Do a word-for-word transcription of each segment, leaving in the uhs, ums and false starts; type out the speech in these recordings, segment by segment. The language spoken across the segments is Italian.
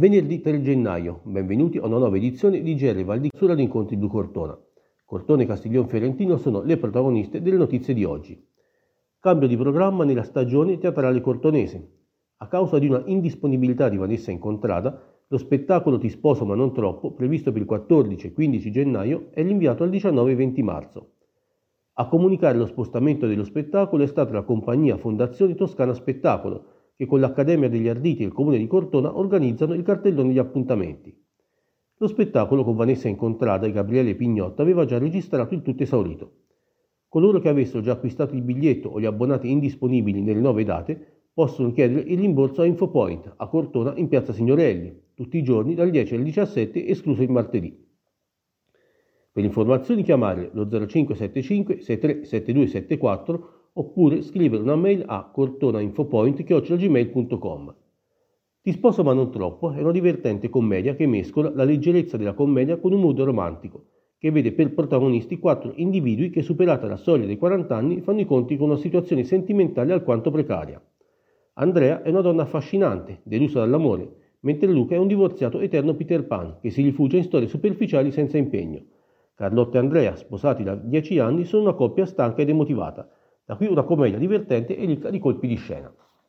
Venerdì tre gennaio, benvenuti a una nuova edizione di G R Val di Chiana Incontri Blu Cortona. Cortona e Castiglion Fiorentino sono le protagoniste delle notizie di oggi. Cambio di programma nella stagione teatrale cortonese. A causa di una indisponibilità di Vanessa Incontrada, lo spettacolo Ti sposo ma non troppo, previsto per il quattordici e quindici gennaio, è rinviato al diciannove e venti marzo. A comunicare lo spostamento dello spettacolo è stata la compagnia Fondazione Toscana Spettacolo, che con l'Accademia degli Arditi e il Comune di Cortona organizzano il cartellone degli appuntamenti. Lo spettacolo con Vanessa Incontrada e Gabriele Pignotta aveva già registrato il tutto esaurito. Coloro che avessero già acquistato il biglietto o gli abbonati indisponibili nelle nuove date possono chiedere il rimborso a Infopoint, a Cortona in piazza Signorelli, tutti i giorni dal dieci al diciassette, escluso il martedì. Per informazioni chiamare lo zero cinque sette cinque sei tre sette due sette quattro oppure scrivere una mail a cortonainfopoint chiocciola gmail punto com. Ti sposo ma non troppo è una divertente commedia che mescola la leggerezza della commedia con un mood romantico, che vede per protagonisti quattro individui che, superata la soglia dei quaranta anni, fanno i conti con una situazione sentimentale alquanto precaria. Andrea è una donna affascinante, delusa dall'amore, mentre Luca è un divorziato eterno Peter Pan che si rifugia in storie superficiali senza impegno. Carlotta e Andrea, sposati da dieci anni, sono una coppia stanca ed emotivata, da qui una commedia divertente e ricca di colpi di scena.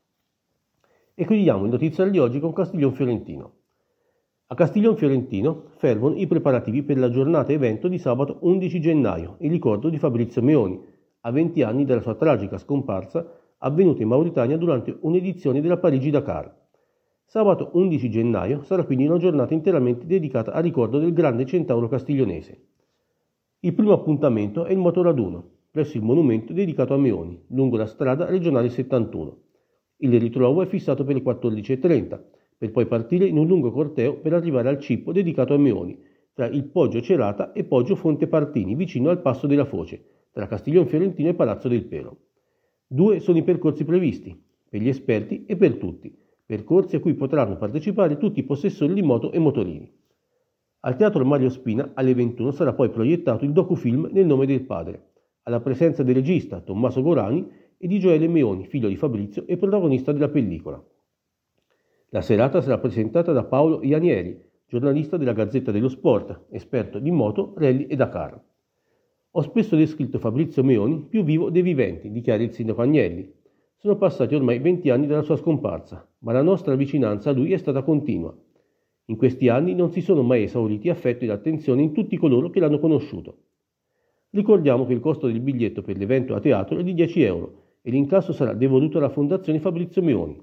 E chiudiamo il notiziario di oggi con Castiglion Fiorentino. A Castiglion Fiorentino fervono i preparativi per la giornata evento di sabato undici gennaio, in ricordo di Fabrizio Meoni, a venti anni dalla sua tragica scomparsa avvenuta in Mauritania durante un'edizione della Parigi-Dakar. Sabato undici gennaio sarà quindi una giornata interamente dedicata al ricordo del grande centauro castiglionese. Il primo appuntamento è il motoraduno, presso il monumento dedicato a Meoni, lungo la strada regionale settantuno. Il ritrovo è fissato per le quattordici e trenta, per poi partire in un lungo corteo per arrivare al cippo dedicato a Meoni, tra il Poggio Cerata e Poggio Fonte Partini, vicino al Passo della Foce, tra Castiglion Fiorentino e Palazzo del Pero. Due sono i percorsi previsti, per gli esperti e per tutti, percorsi a cui potranno partecipare tutti i possessori di moto e motorini. Al Teatro Mario Spina alle ventuno sarà poi proiettato il docufilm Nel nome del padre, alla presenza del regista Tommaso Gorani e di Gioele Meoni, figlio di Fabrizio e protagonista della pellicola. La serata sarà presentata da Paolo Ianieri, giornalista della Gazzetta dello Sport, esperto di moto, rally e Dakar. Ho spesso descritto Fabrizio Meoni più vivo dei viventi, dichiara il sindaco Agnelli. Sono passati ormai venti anni dalla sua scomparsa, ma la nostra vicinanza a lui è stata continua. In questi anni non si sono mai esauriti affetto ed attenzione in tutti coloro che l'hanno conosciuto. Ricordiamo che il costo del biglietto per l'evento a teatro è di dieci euro e l'incasso sarà devoluto alla Fondazione Fabrizio Meoni.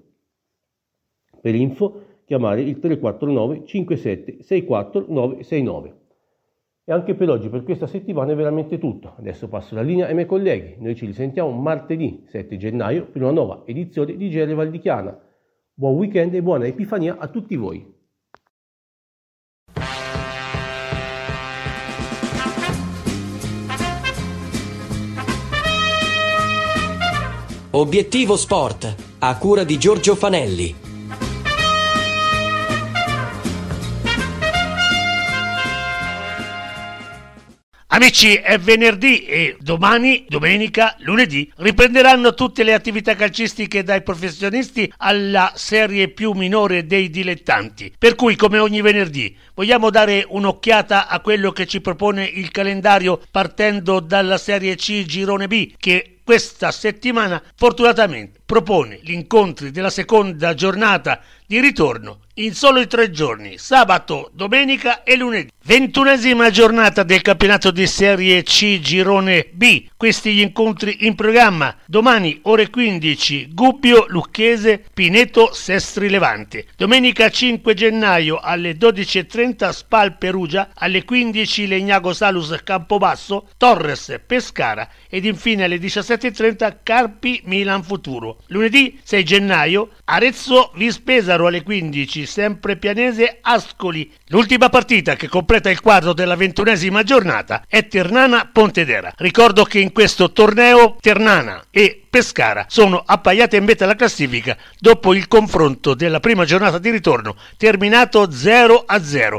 Per info chiamare il tre quattro nove cinque sette sei quattro nove sei nove. E anche per oggi, per questa settimana, è veramente tutto. Adesso passo la linea ai miei colleghi. Noi ci risentiamo martedì sette gennaio per una nuova edizione di G R Val di Chiana. Buon weekend e buona Epifania a tutti voi. Obiettivo Sport, a cura di Giorgio Fanelli. Amici, è venerdì e domani, domenica, lunedì riprenderanno tutte le attività calcistiche dai professionisti alla serie più minore dei dilettanti. Per cui, come ogni venerdì, vogliamo dare un'occhiata a quello che ci propone il calendario partendo dalla serie C Girone B, che questa settimana fortunatamente propone gli incontri della seconda giornata di ritorno in solo tre giorni, sabato, domenica e lunedì. Ventunesima giornata del campionato di Serie C Girone B. Questi gli incontri in programma: domani ore quindici Gubbio Lucchese Pineto Sestri Levante, domenica cinque gennaio alle dodici e trenta Spal Perugia, alle quindici Legnago Salus Campobasso Torres Pescara ed infine alle diciassette e trenta Carpi Milan Futuro. Lunedì sei gennaio Arezzo Vispesaro alle quindici, sempre Pianese Ascoli. L'ultima partita che completa il quadro della ventunesima giornata è Ternana Pontedera. Ricordo che in questo torneo Ternana e Pescara sono appaiate in meta alla classifica dopo il confronto della prima giornata di ritorno terminato zero a zero.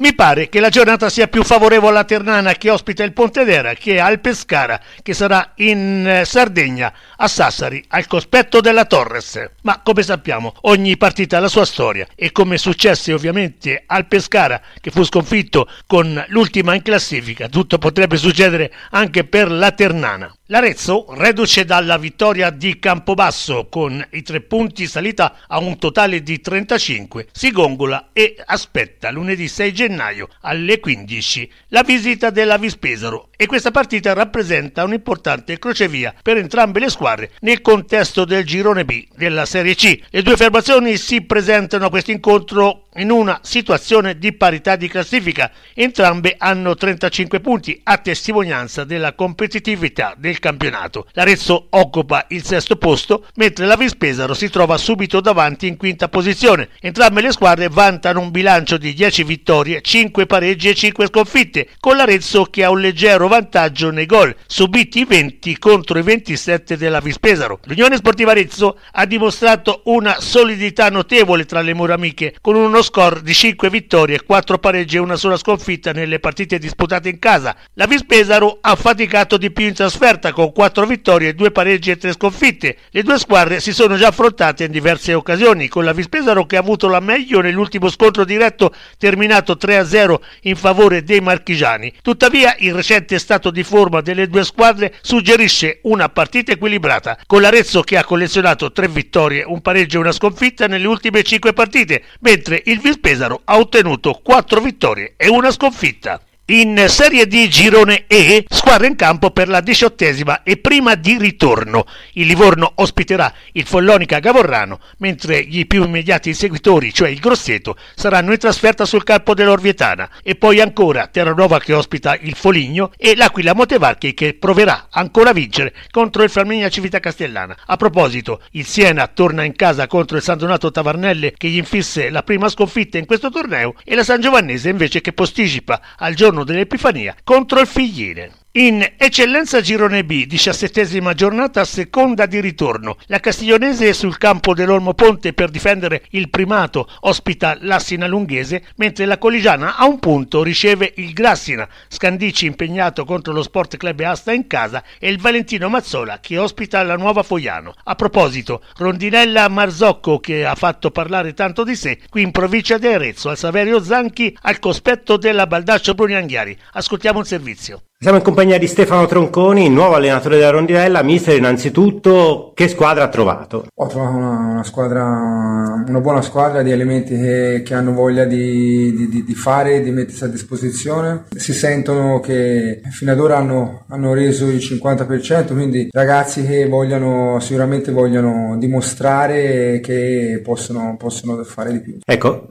Mi pare che la giornata sia più favorevole alla Ternana, che ospita il Pontedera, che al Pescara, che sarà in Sardegna, a Sassari, al cospetto della Torres. Ma come sappiamo, ogni partita ha la sua storia, e come successe ovviamente al Pescara, che fu sconfitto con l'ultima in classifica, tutto potrebbe succedere anche per la Ternana. L'Arezzo, reduce dalla vittoria di Campobasso con i tre punti salita a un totale di trentacinque, si gongola e aspetta lunedì sei gennaio alle quindici la visita della Vispesaro, e questa partita rappresenta un importante crocevia per entrambe le squadre nel contesto del girone B della Serie C. Le due formazioni si presentano a questo incontro in una situazione di parità di classifica. Entrambe hanno trentacinque punti, a testimonianza della competitività del campionato. L'Arezzo occupa il sesto posto, mentre la Vispesaro si trova subito davanti in quinta posizione. Entrambe le squadre vantano un bilancio di dieci vittorie, cinque pareggi e cinque sconfitte, con l'Arezzo che ha un leggero vantaggio nei gol, subiti venti contro i ventisette della Vispesaro. L'Unione Sportiva Arezzo ha dimostrato una solidità notevole tra le mura amiche, con uno score di cinque vittorie, quattro pareggi e una sola sconfitta nelle partite disputate in casa. La Vispesaro ha faticato di più in trasferta, con quattro vittorie, due pareggi e tre sconfitte. Le due squadre si sono già affrontate in diverse occasioni, con la Vispesaro che ha avuto la meglio nell'ultimo scontro diretto terminato tre a zero in favore dei marchigiani. Tuttavia il recente stato di forma delle due squadre suggerisce una partita equilibrata, con l'Arezzo che ha collezionato tre vittorie, un pareggio e una sconfitta nelle ultime cinque partite, mentre il Vispesaro ha ottenuto quattro vittorie e una sconfitta. In Serie D girone E, squadra in campo per la diciottesima e prima di ritorno. Il Livorno ospiterà il Follonica Gavorrano, mentre gli più immediati inseguitori, cioè il Grosseto, saranno in trasferta sul campo dell'Orvietana. E poi ancora Terranova che ospita il Foligno e l'Aquila Montevarchi che proverà ancora a vincere contro il Flaminia Civita Castellana. A proposito, il Siena torna in casa contro il San Donato Tavarnelle che gli infisse la prima sconfitta in questo torneo, e la San Giovannese invece che posticipa al giorno dell'Epifania contro il Figline. In Eccellenza girone B, diciassettesima giornata, seconda di ritorno. La Castiglionese sul campo dell'Olmo Ponte per difendere il primato ospita l'Assina Lunghese, mentre la Coligiana a un punto riceve il Grassina. Scandici impegnato contro lo Sport Club Asta in casa, e il Valentino Mazzola che ospita la Nuova Fogliano. A proposito, Rondinella Marzocco che ha fatto parlare tanto di sé qui in provincia di Arezzo, al Saverio Zanchi, al cospetto della Baldaccio Brunianghiari. Ascoltiamo un servizio. Siamo in compagnia di Stefano Tronconi, nuovo allenatore della Rondinella. Mister, innanzitutto, che squadra ha trovato? Ho trovato una, una squadra, una buona squadra di elementi che, che hanno voglia di, di, di fare, di mettersi a disposizione. Si sentono che fino ad ora hanno, hanno reso il cinquanta per cento, quindi ragazzi che vogliono, sicuramente vogliono dimostrare che possono, possono fare di più. Ecco,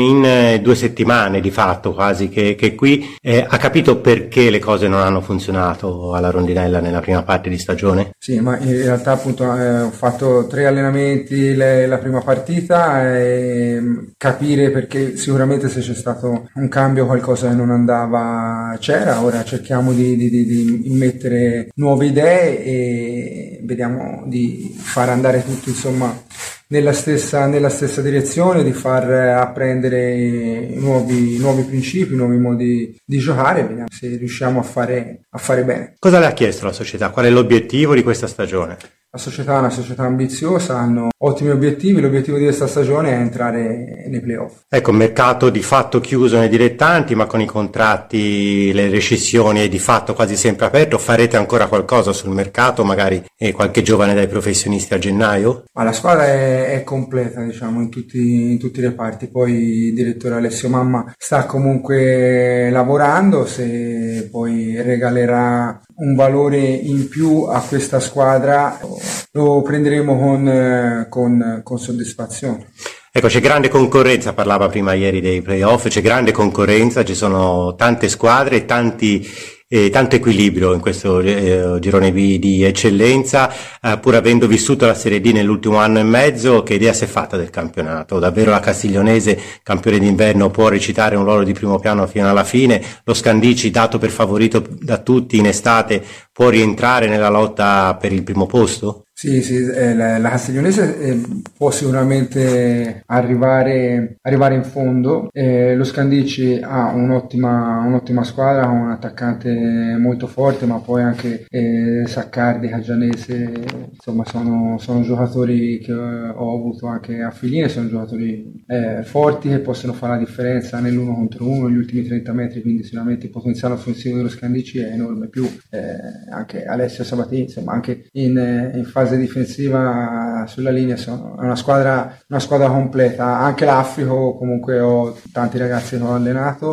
in due settimane di fatto quasi che, che qui eh, ha capito perché le cose non hanno funzionato alla Rondinella nella prima parte di stagione? Sì, ma in realtà appunto eh, ho fatto tre allenamenti le, la prima partita e capire perché sicuramente se c'è stato un cambio qualcosa che non andava c'era. Ora cerchiamo di, di, di, di immettere nuove idee e vediamo di far andare tutto insomma nella stessa, nella stessa direzione, di far apprendere nuovi, nuovi principi, nuovi modi di giocare, vediamo se riusciamo a fare, a fare bene. Cosa le ha chiesto la società? Qual è l'obiettivo di questa stagione? La società è una società ambiziosa, hanno ottimi obiettivi, l'obiettivo di questa stagione è entrare nei playoff. Ecco, mercato di fatto chiuso nei dilettanti, ma con i contratti, le rescissioni è di fatto quasi sempre aperto. Farete ancora qualcosa sul mercato, magari eh, qualche giovane dai professionisti a gennaio? Ma la squadra è, è completa, diciamo, in tutti, in tutti i reparti. Poi il direttore Alessio Mamma sta comunque lavorando, se poi regalerà un valore in più a questa squadra lo prenderemo con, con, con soddisfazione. Ecco, c'è grande concorrenza, parlava prima ieri dei playoff, c'è grande concorrenza, ci sono tante squadre, tanti E tanto equilibrio in questo eh, girone B di eccellenza, eh, pur avendo vissuto la Serie D nell'ultimo anno e mezzo. Che idea si è fatta del campionato? Davvero la Castiglionese, campione d'inverno, può recitare un ruolo di primo piano fino alla fine? Lo Scandici, dato per favorito da tutti in estate, può rientrare nella lotta per il primo posto? Sì, sì, eh, la, la Castiglionese eh, può sicuramente arrivare, arrivare in fondo. Eh, lo Scandicci ha un'ottima, un'ottima squadra, con un attaccante molto forte, ma poi anche eh, Saccardi, Cagianese, insomma sono, sono giocatori che ho avuto anche a Figline, sono giocatori eh, forti che possono fare la differenza nell'uno contro uno, negli ultimi trenta metri, quindi sicuramente il potenziale offensivo dello Scandicci è enorme, più eh, anche Alessio Sabatini, insomma anche in, in fase difensiva sulla linea sono una squadra, una squadra completa. Anche l'Africo, comunque ho tanti ragazzi che ho allenato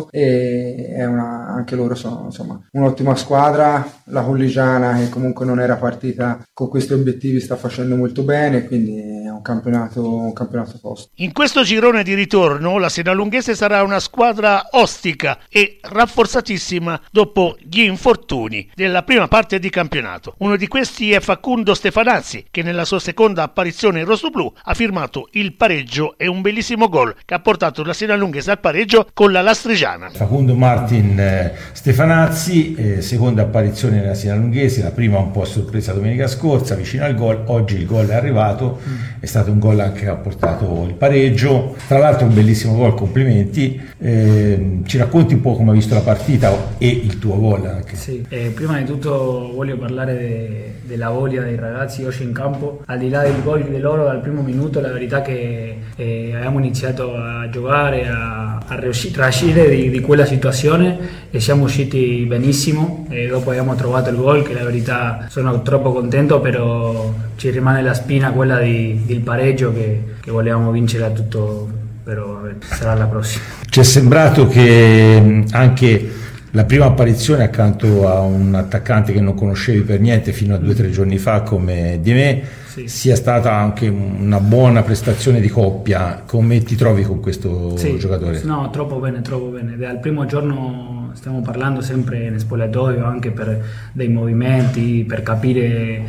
e è una, anche loro sono insomma un'ottima squadra. La Colligiana, che comunque non era partita con questi obiettivi, sta facendo molto bene, quindi è un campionato, un campionato tosto. In questo girone di ritorno la Sinalunghese sarà una squadra ostica e rafforzatissima dopo gli infortuni della prima parte di campionato. Uno di questi è Facundo Stefanazzi, che nella sua seconda apparizione in rossoblu ha firmato il pareggio e un bellissimo gol che ha portato la Sinalunghese al pareggio con la Lastrigiana. Facundo Martin eh, Stefanazzi, eh, seconda apparizione nella Sinalunghese, la prima un po' a sorpresa domenica scorsa, vicino al gol. Oggi il gol è arrivato, mm. è stato un gol anche che ha portato il pareggio, tra l'altro un bellissimo gol, complimenti. Eh, ci racconti un po' come hai visto la partita e il tuo gol anche? Sì, eh, prima di tutto voglio parlare de, della voglia dei ragazzi oggi in campo, al di là del gol di loro dal primo minuto. La verità che eh, abbiamo iniziato a giocare, a, a riuscire di, di quella situazione e siamo usciti benissimo, e dopo abbiamo trovato il gol, che la verità sono troppo contento, però ci rimane la spina quella di, del pareggio che, che volevamo vincere a tutto, però vabbè, sarà la prossima. Ci è sembrato che anche la prima apparizione accanto a un attaccante che non conoscevi per niente fino a due o tre giorni fa come Di me, sì, sia stata anche una buona prestazione di coppia. Come ti trovi con questo sì, giocatore? No, troppo bene, troppo bene. Dal primo giorno stiamo parlando sempre in spogliatoio anche per dei movimenti, per capire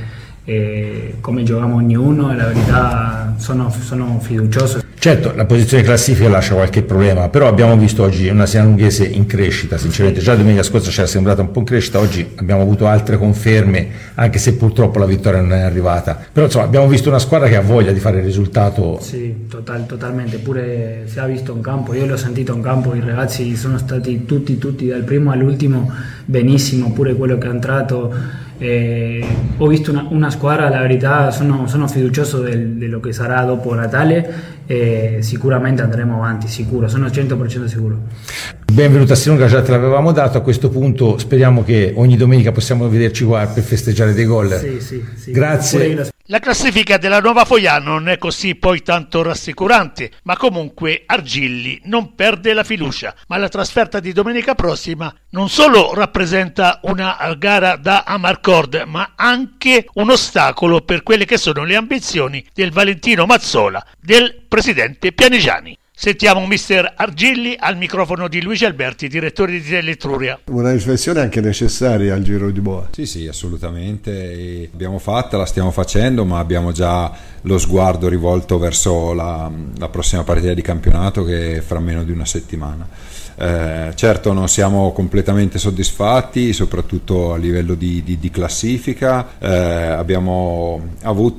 eh, come giochiamo ognuno, e la verità sono, sono fiducioso. Certo, la posizione classifica lascia qualche problema, però abbiamo visto oggi una Sinalunghese in crescita, sinceramente. Già domenica scorsa ci era sembrata un po' in crescita, oggi abbiamo avuto altre conferme, anche se purtroppo la vittoria non è arrivata. Però insomma abbiamo visto una squadra che ha voglia di fare il risultato. Sì, total, totalmente, pure si è visto in campo, io l'ho sentito in campo, i ragazzi sono stati tutti, tutti dal primo all'ultimo benissimo, pure quello che è entrato. Eh, ho visto una, una squadra, la verità sono, sono fiducioso di quello che sarà dopo Natale, e sicuramente andremo avanti, sicuro, sono cento per cento sicuro. Benvenuto a Sinunga, già te l'avevamo dato. A questo punto speriamo che ogni domenica possiamo vederci qua per festeggiare dei gol. Sì, sì, sì. Grazie. La classifica della Nuova Fogliano non è così poi tanto rassicurante, ma comunque Argilli non perde la fiducia. Ma la trasferta di domenica prossima non solo rappresenta una gara da Amarcord, ma anche un ostacolo per quelle che sono le ambizioni del Valentino Mazzola, del presidente Pianigiani. Sentiamo mister Argilli al microfono di Luigi Alberti, direttore di Teletruria. Una riflessione anche necessaria al Giro di Boa. Sì, sì, assolutamente. E abbiamo fatta, la stiamo facendo, ma abbiamo già lo sguardo rivolto verso la, la prossima partita di campionato, che è fra meno di una settimana. Eh, certo non siamo completamente soddisfatti, soprattutto a livello di, di, di classifica. Eh, abbiamo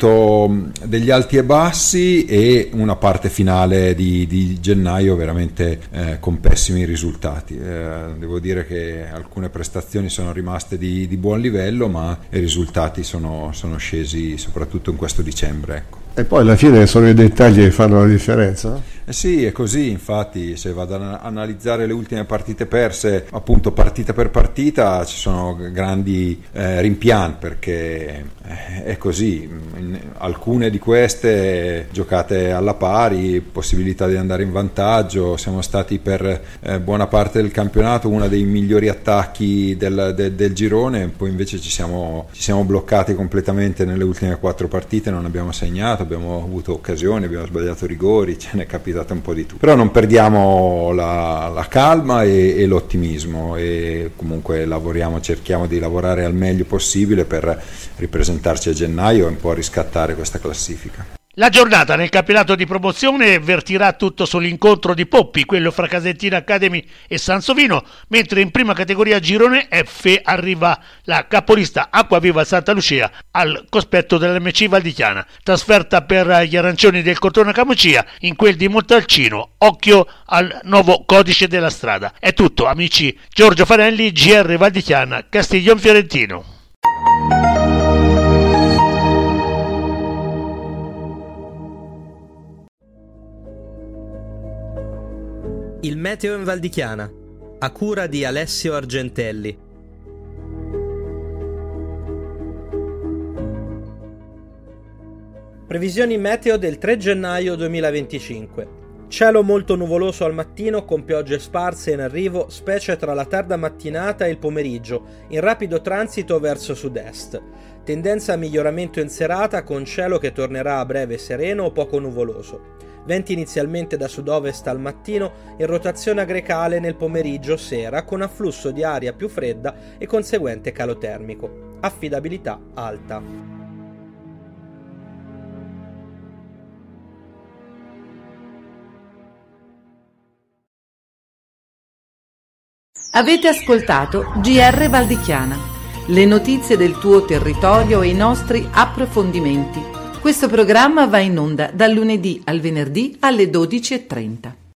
avuto degli alti e bassi e una parte finale di, di gennaio veramente eh, con pessimi risultati. Eh, devo dire che alcune prestazioni sono rimaste di, di buon livello, ma i risultati sono, sono scesi soprattutto in questo dicembre, ecco. E poi alla fine sono i dettagli che fanno la differenza? Eh sì, è così. Infatti, se vado ad analizzare le ultime partite perse, appunto partita per partita, ci sono grandi eh, rimpianti, perché è così. In alcune di queste giocate alla pari, possibilità di andare in vantaggio. Siamo stati per eh, buona parte del campionato uno dei migliori attacchi del, de, del girone, poi invece ci siamo, ci siamo bloccati completamente nelle ultime quattro partite, non abbiamo segnato, abbiamo avuto occasioni, abbiamo sbagliato rigori, ce n'è capitato un po' di tutto. Però non perdiamo la, la calma e, e l'ottimismo, e comunque lavoriamo, cerchiamo di lavorare al meglio possibile per ripresentarci a gennaio e un po' riscattare questa classifica. La giornata nel campionato di promozione vertirà tutto sull'incontro di Poppi, quello fra Casentina Academy e Sansovino, mentre in prima categoria girone F arriva la capolista Acquaviva Santa Lucia al cospetto dell'M C Valdichiana. Trasferta per gli arancioni del Cortona Camucia in quel di Montalcino. Occhio al nuovo codice della strada. È tutto, amici. Giorgio Fanelli, G R Valdichiana, Castiglion Fiorentino. Il meteo in Valdichiana, a cura di Alessio Argentelli. Previsioni meteo del tre gennaio duemilaventicinque. Cielo molto nuvoloso al mattino con piogge sparse in arrivo, specie tra la tarda mattinata e il pomeriggio, in rapido transito verso sud-est. Tendenza a miglioramento in serata con cielo che tornerà a breve sereno o poco nuvoloso. Venti inizialmente da sud-ovest al mattino, in rotazione agrecale nel pomeriggio-sera con afflusso di aria più fredda e conseguente calo termico. Affidabilità alta. Avete ascoltato G R Valdichiana, le notizie del tuo territorio e i nostri approfondimenti. Questo programma va in onda dal lunedì al venerdì alle dodici e trenta.